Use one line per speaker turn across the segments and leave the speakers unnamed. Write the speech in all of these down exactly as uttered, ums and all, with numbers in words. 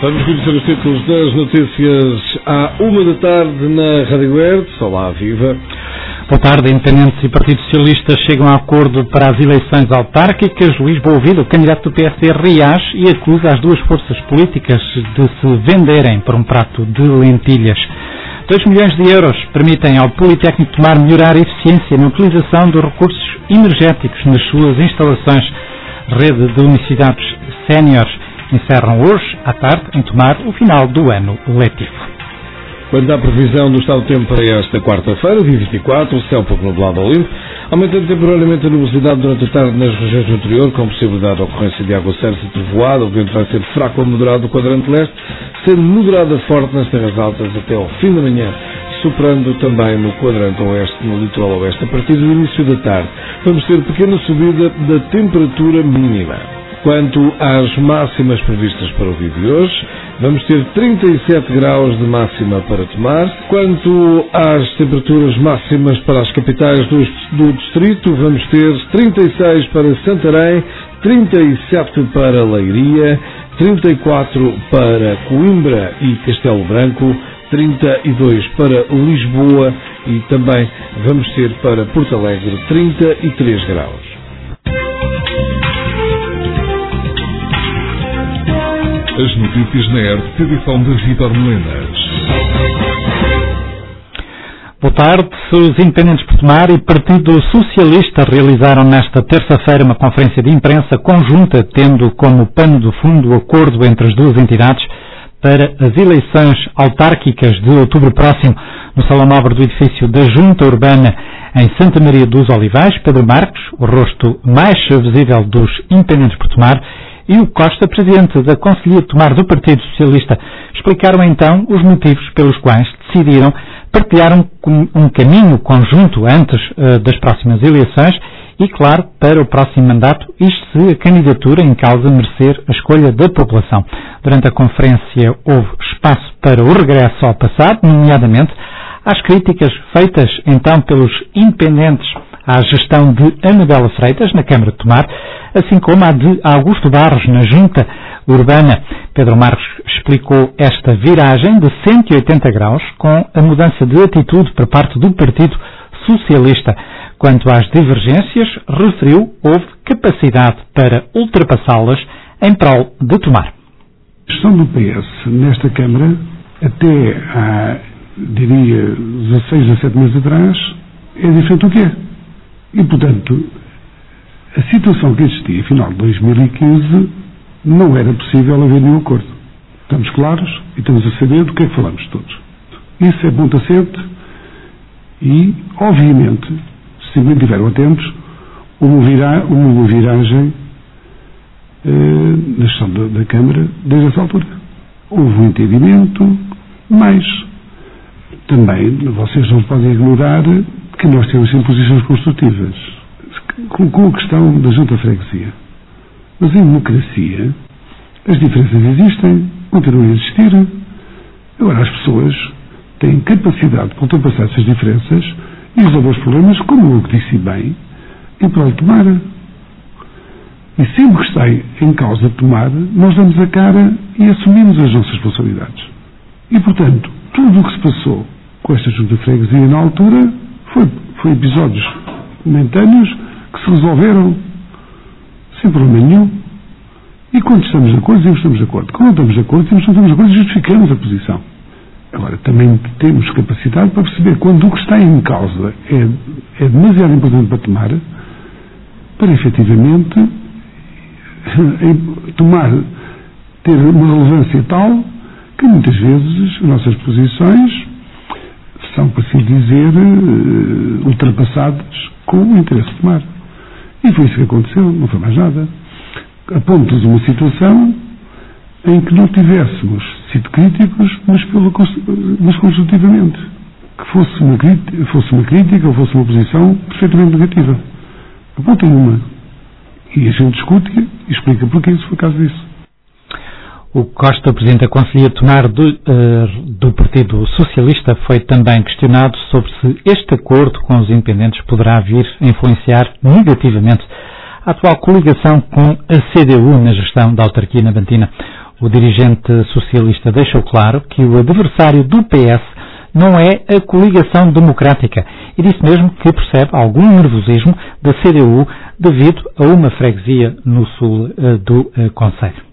Vamos conhecer os títulos das notícias à uma da tarde na Rádio Hertz. Olá, viva.
Boa tarde. Independentes e Partido Socialista chegam a acordo para as eleições autárquicas. Luís Boavida, o candidato do P S D, reage e acusa as duas forças políticas de se venderem por um prato de lentilhas. dois milhões de euros permitem ao Politécnico de Tomar melhorar a eficiência na utilização dos recursos energéticos nas suas instalações. Rede de Universidades Séniores encerram hoje, à tarde, em Tomar, o final do ano letivo.
Quanto à previsão do estado do tempo para esta quarta-feira, dia vinte e quatro, o céu pouco nublado ao limpo, aumentando temporariamente a nubosidade durante a tarde nas regiões do interior, com possibilidade de ocorrência de aguaceiros e trovoada. O vento vai ser fraco ou moderado no quadrante leste, sendo moderado a forte nas terras altas até ao fim da manhã, soprando também no quadrante oeste, no litoral oeste. A partir do início da tarde, vamos ter pequena subida da temperatura mínima. Quanto às máximas previstas para o dia de hoje, vamos ter trinta e sete graus de máxima para Tomar. Quanto às temperaturas máximas para as capitais do, do distrito, vamos ter trinta e seis para Santarém, trinta e sete para Leiria, trinta e quatro para Coimbra e Castelo Branco, trinta e dois para Lisboa e também vamos ter para Porto Alegre trinta e três graus.
As notícias na R T P, edição das Vitor Melenas.
Boa tarde. Os Independentes por Tomar e Partido Socialista realizaram nesta terça-feira uma conferência de imprensa conjunta, tendo como pano de fundo o acordo entre as duas entidades para as eleições autárquicas de outubro próximo, no Salão Nobre do edifício da Junta Urbana, em Santa Maria dos Olivais. Pedro Marques, o rosto mais visível dos Independentes por Tomar, e o Costa, presidente da Conselhia de Tomar do Partido Socialista, explicaram então os motivos pelos quais decidiram partilhar um, um caminho conjunto antes uh, das próximas eleições e, claro, para o próximo mandato, isto se a candidatura em causa merecer a escolha da população. Durante a conferência houve espaço para o regresso ao passado, nomeadamente às críticas feitas então pelos independentes à gestão de Anabela Freitas na Câmara de Tomar, assim como a de Augusto Barros na Junta Urbana. Pedro Marques explicou esta viragem de cento e oitenta graus com a mudança de atitude por parte do Partido Socialista. Quanto às divergências, referiu, houve capacidade para ultrapassá-las em prol de Tomar.
A gestão do P S nesta Câmara, até há, diria, dezasseis, dezessete meses atrás, é diferente do que é. E, portanto, a situação que existia, a final de dois mil e quinze, não era possível haver nenhum acordo. Estamos claros e estamos a saber do que é que falamos todos. Isso é ponto assente e, obviamente, se estiveram atentos, uma, vira, uma viragem eh, na gestão da, da Câmara desde essa altura. Houve um entendimento, mas também vocês não podem ignorar que nós temos em posições construtivas. Colocou a questão da Junta de Freguesia. Mas em democracia as diferenças existem, continuam a existir. Agora as pessoas têm capacidade de ultrapassar essas diferenças e resolver os problemas, como eu disse bem, em prol de Tomar. E sempre que está em causa de Tomar, nós damos a cara e assumimos as nossas responsabilidades. E, portanto, tudo o que se passou com esta Junta de Freguesia na altura foi, foi episódios momentâneos que se resolveram sem problema nenhum. E quando estamos de acordo, dizemos que estamos de acordo. Quando não estamos de acordo, dizemos que não estamos de acordo e justificamos a posição. Agora, também temos capacidade para perceber quando o que está em causa é, é demasiado importante para Tomar, para efetivamente tomar, ter uma relevância tal que muitas vezes as nossas posições são, por assim dizer, ultrapassadas com o interesse de Tomar. E foi isso que aconteceu, não foi mais nada. A ponto de uma situação em que não tivéssemos sido críticos, mas, pelo, mas construtivamente. Que fosse uma, fosse uma crítica ou fosse uma posição perfeitamente negativa. A ponto nenhuma. E a gente discute e explica porquê, se for caso disso.
O Costa, presidente da Conselhia de Tomar do, uh, do Partido Socialista, foi também questionado sobre se este acordo com os independentes poderá vir a influenciar negativamente a atual coligação com a C D U na gestão da autarquia navantina. O dirigente socialista deixou claro que o adversário do P S não é a coligação democrática e disse mesmo que percebe algum nervosismo da C D U devido a uma freguesia no sul uh, do uh, concelho.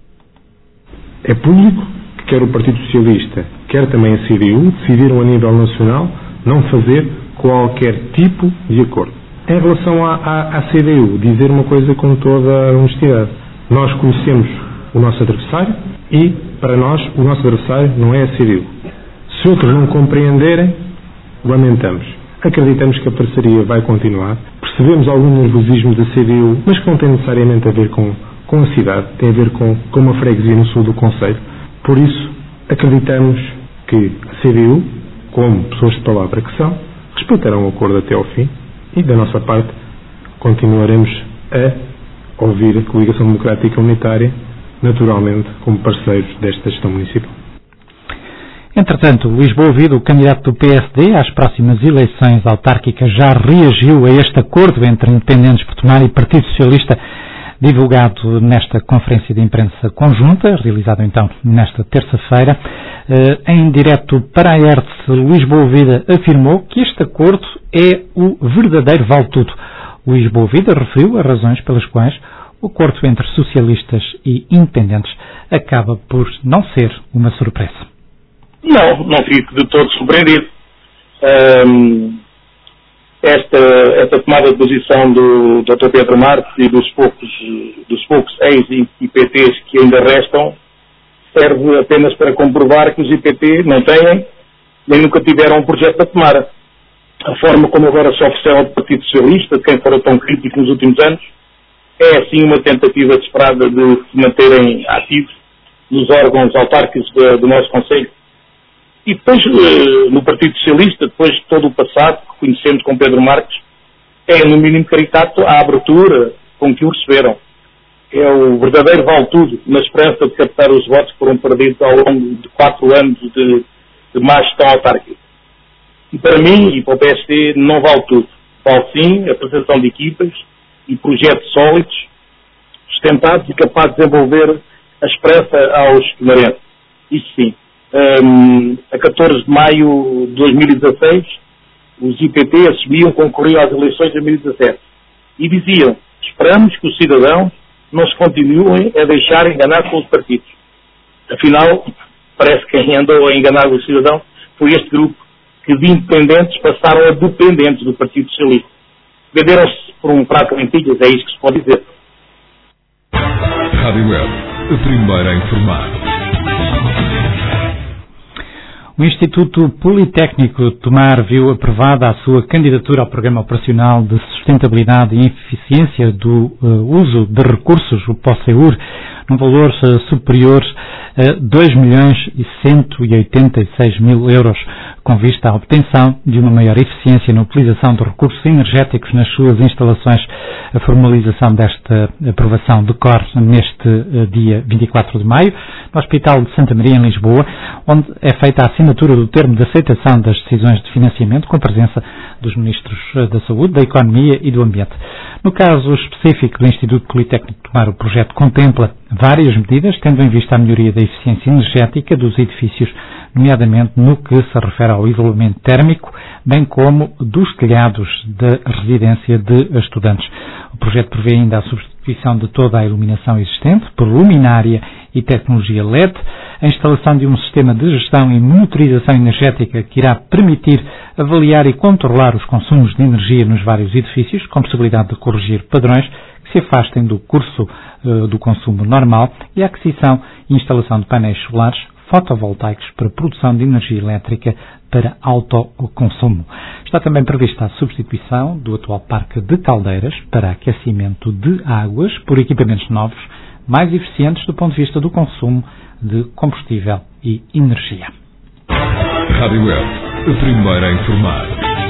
É público que quer o Partido Socialista, quer também a C D U, decidiram a nível nacional não fazer qualquer tipo de acordo. Em relação à, à, à C D U, dizer uma coisa com toda a honestidade. Nós conhecemos o nosso adversário e, para nós, o nosso adversário não é a C D U. Se outros não compreenderem, lamentamos. Acreditamos que a parceria vai continuar. Percebemos algum nervosismo da C D U, mas que não tem necessariamente a ver com, com a cidade, tem a ver com, com uma freguesia no sul do concelho. Por isso, acreditamos que a C D U, como pessoas de palavra que são, respeitarão o acordo até ao fim e, da nossa parte, continuaremos a ouvir a Coligação Democrática Unitária, naturalmente, como parceiros desta gestão municipal.
Entretanto, Luís Boavido, o candidato do P S D às próximas eleições autárquicas, já reagiu a este acordo entre Independentes por Tomar e Partido Socialista, divulgado nesta conferência de imprensa conjunta, realizada então nesta terça-feira. Em direto para a E R T, Luís Boavido afirmou que este acordo é o verdadeiro vale-tudo. Luís Boavido referiu as razões pelas quais o acordo entre socialistas e independentes acaba por não ser uma surpresa.
Não, não fico de todo surpreendido. Um, esta, esta tomada de posição do doutor Pedro Marques e dos poucos, dos poucos ex-I P Ts que ainda restam serve apenas para comprovar que os I P T não têm nem nunca tiveram um projeto para tomar. A forma como agora se ofereceu ao Partido Socialista, de quem fora tão crítico nos últimos anos, é assim uma tentativa desesperada de se manterem ativos nos órgãos autárquicos do nosso Conselho. E depois, no Partido Socialista, depois de todo o passado que conhecemos com Pedro Marques, é no mínimo caricato a abertura com que o receberam. É o verdadeiro vale-tudo, na esperança de captar os votos que foram perdidos ao longo de quatro anos de, de má gestão autárquica. E para mim, e para o P S D, não vale tudo. Vale sim a apresentação de equipas e projetos sólidos, sustentados e capazes de desenvolver a esperança aos tomarenses. Isso sim. Um, a catorze de maio de dois mil e dezasseis, os I P T assumiam concorrer às eleições de dois mil e dezassete e diziam: esperamos que os cidadãos não se continuem a deixar enganar pelos partidos. Afinal, parece que quem andou a enganar os cidadãos foi este grupo que de independentes passaram a dependentes do Partido Socialista. Venderam-se por um prato de lentilhas, é isso que se pode dizer.
Rádio Web, a primeira a informar.
O Instituto Politécnico de Tomar viu aprovada a sua candidatura ao Programa Operacional de Sustentabilidade e Eficiência do uh, Uso de Recursos, o POSEUR, num valor uh, superior a dois milhões e cento e oitenta e seis mil euros, com vista à obtenção de uma maior eficiência na utilização de recursos energéticos nas suas instalações. A formalização desta aprovação decorre neste uh, dia vinte e quatro de maio, no Hospital de Santa Maria, em Lisboa, onde é feita a assinatura do termo de aceitação das decisões de financiamento, com a presença dos Ministros da Saúde, da Economia e do Ambiente. No caso específico do Instituto Politécnico de Tomar, o projeto contempla várias medidas, tendo em vista a melhoria da eficiência energética dos edifícios, nomeadamente no que se refere ao isolamento térmico, bem como dos telhados da residência de estudantes. O projeto prevê ainda a substituição de toda a iluminação existente por luminária e tecnologia L E D, a instalação de um sistema de gestão e monitorização energética que irá permitir avaliar e controlar os consumos de energia nos vários edifícios, com possibilidade de corrigir padrões que se afastem do curso uh, do consumo normal, e a aquisição e instalação de painéis solares fotovoltaicos para produção de energia elétrica para autoconsumo. Está também prevista a substituição do atual parque de caldeiras para aquecimento de águas por equipamentos novos, mais eficientes do ponto de vista do consumo de combustível e energia.
Rádio Web, a primeira a informar.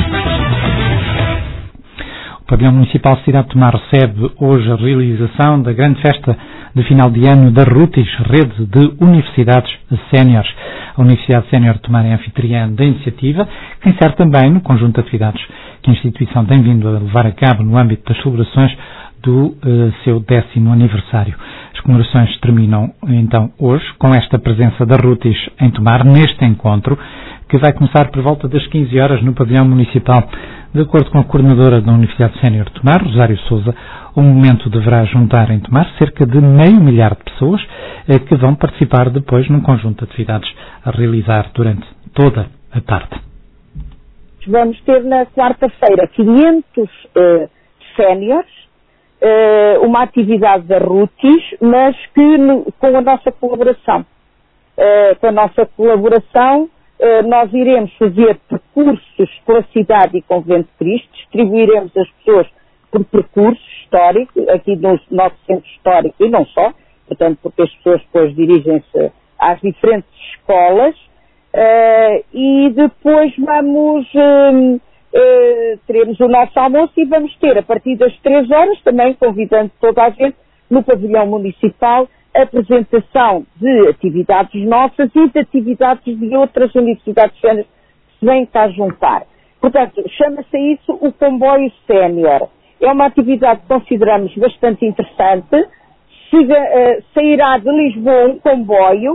O Pavilhão Municipal Cidade de Tomar recebe hoje a realização da grande festa de final de ano da RUTIS, Rede de Universidades Séniores. A Universidade Sénior de Tomar é anfitriã da iniciativa, que insere também no conjunto de atividades que a instituição tem vindo a levar a cabo no âmbito das celebrações do uh, seu décimo aniversário. As comemorações terminam então hoje com esta presença da Rutis em Tomar, neste encontro, que vai começar por volta das quinze horas no pavilhão municipal. De acordo com a coordenadora da Universidade Sénior de Tomar, Rosário Sousa, o momento deverá juntar em Tomar cerca de meio milhar de pessoas eh, que vão participar depois num conjunto de atividades a realizar durante toda a tarde.
Vamos ter na quarta-feira quinhentos uh, séniores, uh, uma atividade da Rutis, mas que no, com a nossa colaboração. Uh, com a nossa colaboração, Uh, nós iremos fazer percursos pela cidade e Convento de Cristo, distribuiremos as pessoas por percurso histórico, aqui no nosso centro histórico e não só, portanto, porque as pessoas depois dirigem-se às diferentes escolas, uh, e depois vamos, uh, uh, teremos o nosso almoço e vamos ter, a partir das três horas, também convidando toda a gente, no pavilhão municipal, a apresentação de atividades nossas e de atividades de outras universidades séniores que se vêm cá juntar. Portanto, chama-se isso o comboio sénior. É uma atividade que consideramos bastante interessante. Chega, uh, sairá de Lisboa um comboio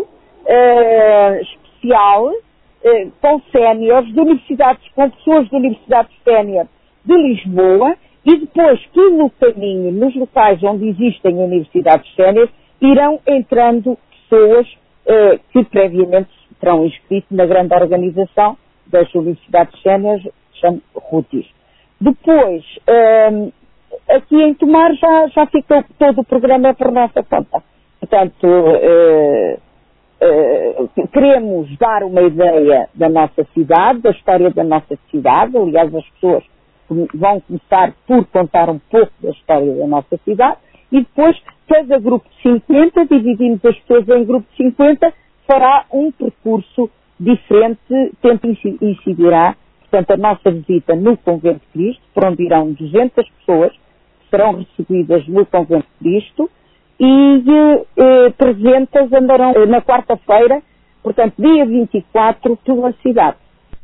uh, especial uh, com séniores de universidades, com pessoas de universidades sénior de Lisboa, e depois que no caminho, nos locais onde existem universidades séniores, irão entrando pessoas eh, que previamente terão inscrito na grande organização das universidades séniores, chama Rutis. Depois, eh, aqui em Tomar já, já ficou todo o programa por nossa conta. Portanto, eh, eh, queremos dar uma ideia da nossa cidade, da história da nossa cidade. Aliás, as pessoas vão começar por contar um pouco da história da nossa cidade. E depois, cada grupo de cinquenta, dividimos as pessoas em grupo de cinquenta, fará um percurso diferente, tempo incidirá, portanto, a nossa visita no Convento de Cristo, por onde irão duzentas pessoas, que serão recebidas no Convento de Cristo, e eh, trezentas andarão eh, na quarta-feira, portanto, dia vinte e quatro, pela cidade.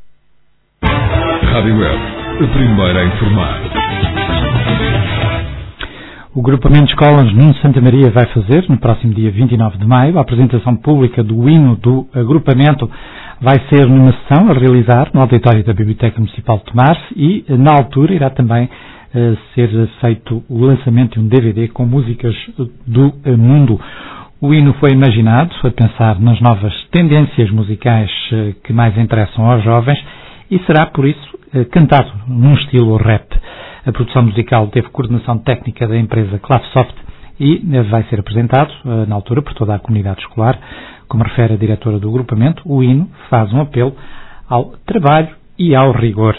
Rádio Web, a primeira a informar.
O Grupamento de Escolas Nuno Santa Maria vai fazer, no próximo dia vinte e nove de maio, a apresentação pública do hino do agrupamento. Vai ser numa sessão a realizar no auditório da Biblioteca Municipal de Tomar e, na altura, irá também uh, ser feito o lançamento de um D V D com músicas do uh, mundo. O hino foi imaginado a pensar nas novas tendências musicais uh, que mais interessam aos jovens e será, por isso, uh, cantado num estilo rap. A produção musical teve coordenação técnica da empresa Clavesoft e vai ser apresentado, na altura, por toda a comunidade escolar. Como refere a diretora do agrupamento, o hino faz um apelo ao trabalho e ao rigor.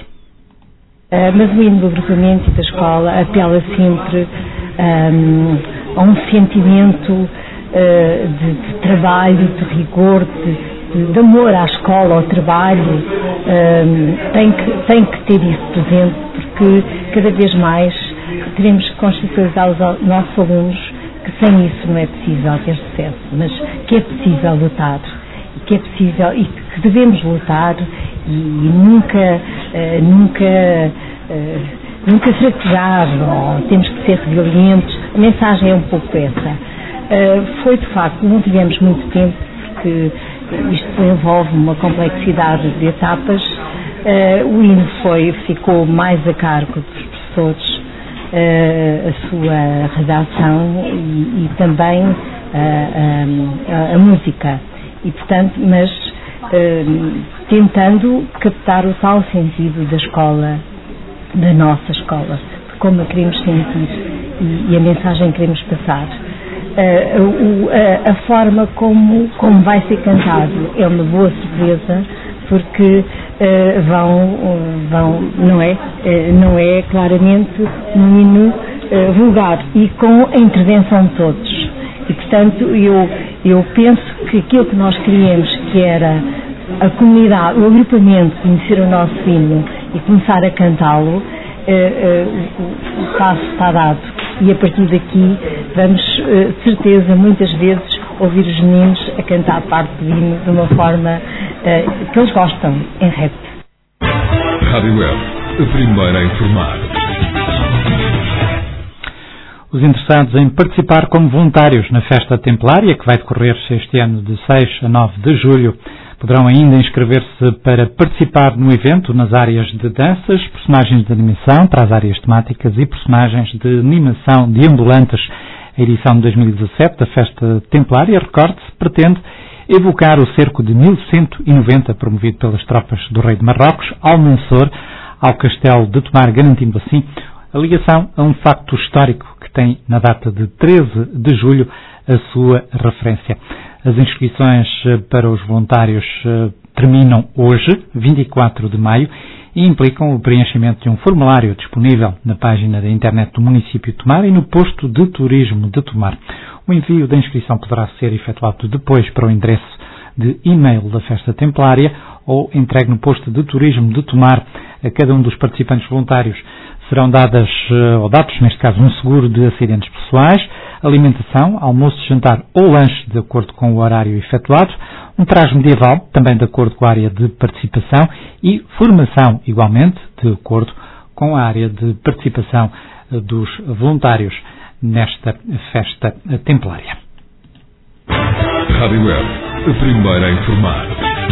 Uh, mas o hino do agrupamento e da escola apela sempre um, a um sentimento uh, de, de trabalho, de rigor, de, de amor à escola, ao trabalho. Um, tem, que, tem que ter isso presente, porque cada vez mais teremos que consciencializar os nossos alunos que sem isso não é possível ter sucesso, mas que é possível lutar, e que é possível e que devemos lutar e, e nunca, uh, nunca, uh, nunca fraquejar, ou temos que ser resilientes. A mensagem é um pouco essa. Uh, foi de facto, não tivemos muito tempo, porque isto envolve uma complexidade de etapas. Uh, o hino foi, ficou mais a cargo dos professores, uh, a sua redação e, e também uh, a, a, a música. E, portanto, mas uh, tentando captar o tal sentido da escola, da nossa escola, de como a queremos sentir e, e a mensagem que queremos passar. Uh, o, a, a forma como, como vai ser cantado é uma boa surpresa, porque uh, vão, uh, vão, não é, uh, não é claramente um hino uh, vulgar e com a intervenção de todos. E, portanto, eu, eu penso que aquilo que nós queríamos, que era a comunidade, o agrupamento, conhecer o nosso hino e começar a cantá-lo, uh, uh, o, o passo está dado. E a partir daqui vamos, uh, de certeza, muitas vezes ouvir os meninos a cantar parte do hino de uma forma uh, que eles gostam, em rap.
Rádio Web, a primeira a informar.
Os interessados em participar como voluntários na festa templária, que vai decorrer este ano de seis a nove de julho, poderão ainda inscrever-se para participar no evento nas áreas de danças, personagens de animação para as áreas temáticas e personagens de animação de ambulantes. A edição de dois mil e dezassete da festa templária, recorde-se, pretende evocar o cerco de mil cento e noventa promovido pelas tropas do rei de Marrocos, Almansor, ao castelo de Tomar, garantindo assim a ligação a um facto histórico que tem na data de treze de julho a sua referência. As inscrições para os voluntários terminam hoje, vinte e quatro de maio, e implicam o preenchimento de um formulário disponível na página da internet do município de Tomar e no posto de turismo de Tomar. O envio da inscrição poderá ser efetuado depois para o endereço de e-mail da Festa Templária ou entregue no posto de turismo de Tomar a cada um dos participantes voluntários. Serão dadas, ou dados, neste caso, um seguro de acidentes pessoais, alimentação, almoço, jantar ou lanche, de acordo com o horário efetuado, um traje medieval, também de acordo com a área de participação, e formação, igualmente, de acordo com a área de participação dos voluntários nesta festa templária.
Rádio Web, a primeira a informar.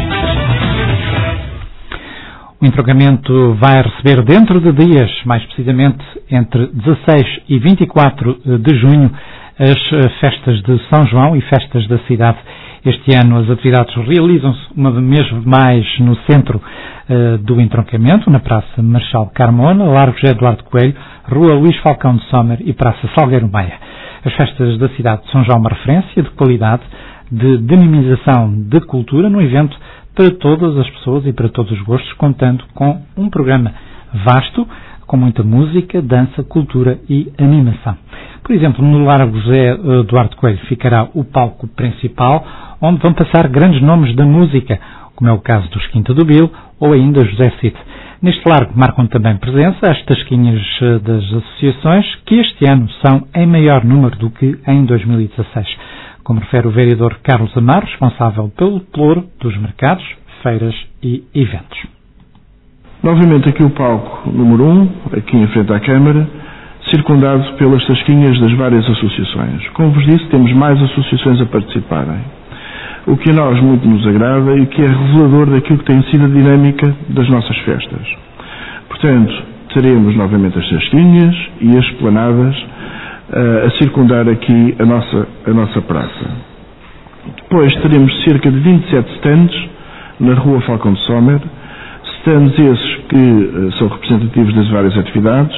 O entroncamento vai receber dentro de dias, mais precisamente entre dezasseis e vinte e quatro de junho, as festas de São João e festas da cidade. Este ano as atividades realizam-se uma vez mais no centro uh, do entroncamento, na Praça Marechal Carmona, Largo José Eduardo Coelho, Rua Luís Falcão de Sommer e Praça Salgueiro Maia. As festas da cidade de São João, uma referência de qualidade, de dinamização de cultura no evento para todas as pessoas e para todos os gostos, contando com um programa vasto, com muita música, dança, cultura e animação. Por exemplo, no Largo José Eduardo Coelho ficará o palco principal, onde vão passar grandes nomes da música, como é o caso dos Quinta do Bil ou ainda José Cid. Neste largo marcam também presença as tasquinhas das associações, que este ano são em maior número do que em dois mil e dezasseis. Como refere o vereador Carlos Amaro, responsável pelo pelouro dos mercados, feiras e eventos.
Novamente aqui o palco número um, aqui em frente à Câmara, circundado pelas tasquinhas das várias associações. Como vos disse, temos mais associações a participarem, o que a nós muito nos agrada e que é revelador daquilo que tem sido a dinâmica das nossas festas. Portanto, teremos novamente as tasquinhas e as esplanadas uh, a circundar aqui a nossa, a nossa praça. Depois teremos cerca de vinte e sete stands na Rua Falcão de Sommer, stands esses que uh, são representativos das várias atividades,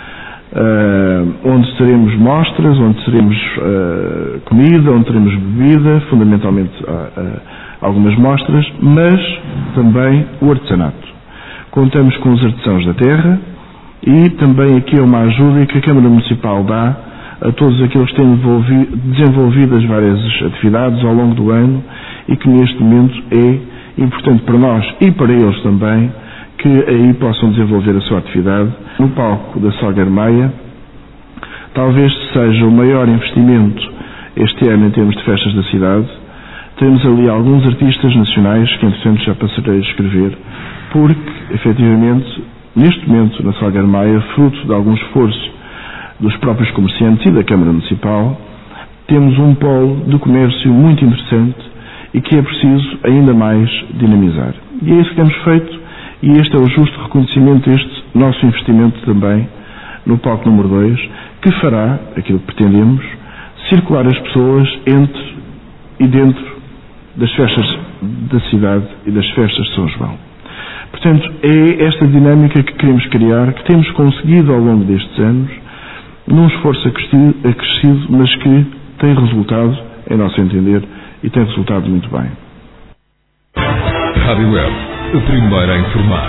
uh, onde teremos mostras, onde teremos uh, comida, onde teremos bebida, fundamentalmente uh, uh, algumas mostras, mas também o artesanato. Contamos com os artesãos da terra e também aqui é uma ajuda que a Câmara Municipal dá a todos aqueles que têm desenvolvido as várias atividades ao longo do ano e que neste momento é importante para nós e para eles também que aí possam desenvolver a sua atividade. No palco da Salgueiro Maia, talvez seja o maior investimento este ano em termos de festas da cidade. Temos ali alguns artistas nacionais que, entretanto, já passarei a escrever, porque, efetivamente, neste momento, na Salgueiro Maia, fruto de algum esforço dos próprios comerciantes e da Câmara Municipal, temos um polo de comércio muito interessante e que é preciso ainda mais dinamizar. E é isso que temos feito e este é o justo reconhecimento deste nosso investimento também no palco número dois, que fará, aquilo que pretendemos, circular as pessoas entre e dentro das festas da cidade e das festas de São João. Portanto, é esta dinâmica que queremos criar, que temos conseguido ao longo destes anos, num esforço acrescido, mas que tem resultado, em nosso entender, e tem resultado muito bem.
Rádio Web, a primeira a informar.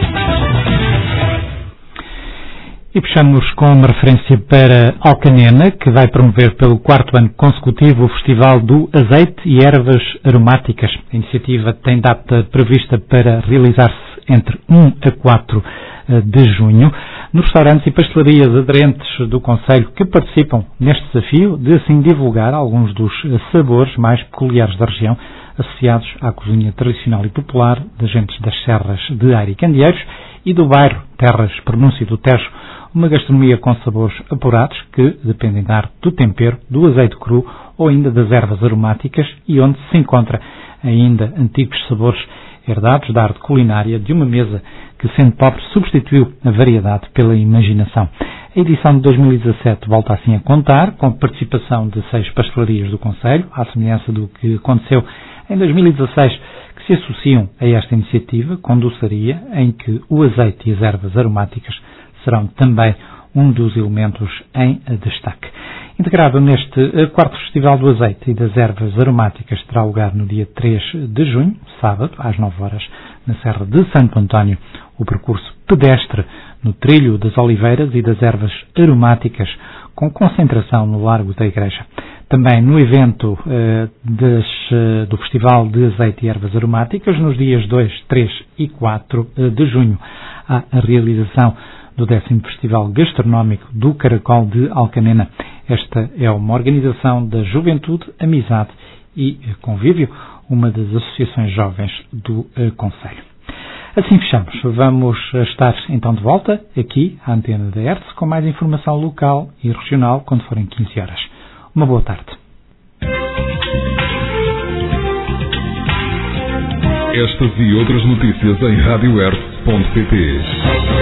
E puxamos com uma referência para Alcanena, que vai promover pelo quarto ano consecutivo o Festival do Azeite e Ervas Aromáticas. A iniciativa tem data prevista para realizar-se entre um a quatro de junho, nos restaurantes e pastelarias aderentes do Concelho que participam neste desafio de assim divulgar alguns dos sabores mais peculiares da região, associados à cozinha tradicional e popular das gentes das serras de Aire e Candeeiros e do bairro terras pronúncio do Tejo, uma gastronomia com sabores apurados que dependem da arte do tempero, do azeite cru ou ainda das ervas aromáticas e onde se encontra ainda antigos sabores herdados da arte culinária de uma mesa que, sendo pobre, substituiu a variedade pela imaginação. A edição de dois mil e dezassete volta assim a contar com a participação de seis pastelarias do concelho, à semelhança do que aconteceu em dois mil e dezasseis, que se associam a esta iniciativa com doçaria, em que o azeite e as ervas aromáticas serão também um dos elementos em destaque. Integrado neste quarto Festival do Azeite e das Ervas Aromáticas, terá lugar no dia três de junho, sábado, às nove horas, na Serra de Santo António, o percurso pedestre no Trilho das Oliveiras e das Ervas Aromáticas, com concentração no Largo da Igreja. Também no evento eh, des, eh, do Festival de Azeite e Ervas Aromáticas, nos dias dois, três e quatro de junho, há a realização do décimo Festival Gastronómico do Caracol de Alcanena. Esta é uma organização da Juventude, Amizade e Convívio, uma das associações jovens do uh, concelho. Assim fechamos. Vamos estar então de volta aqui à antena da Hertz com mais informação local e regional quando forem quinze horas. Uma boa tarde.
Estas e outras notícias em rádio hertz ponto pt.